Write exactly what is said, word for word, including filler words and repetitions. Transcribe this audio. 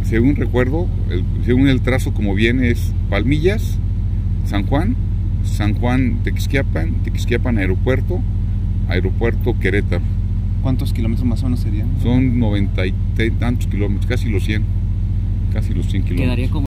según recuerdo, el, según el trazo como viene es Palmillas, San Juan, San Juan, Tequisquiapan, Tequisquiapan, Aeropuerto, Aeropuerto, Querétaro. ¿Cuántos kilómetros más o menos serían? Son noventa y tantos kilómetros, casi los cien, casi los cien kilómetros. Quedaría como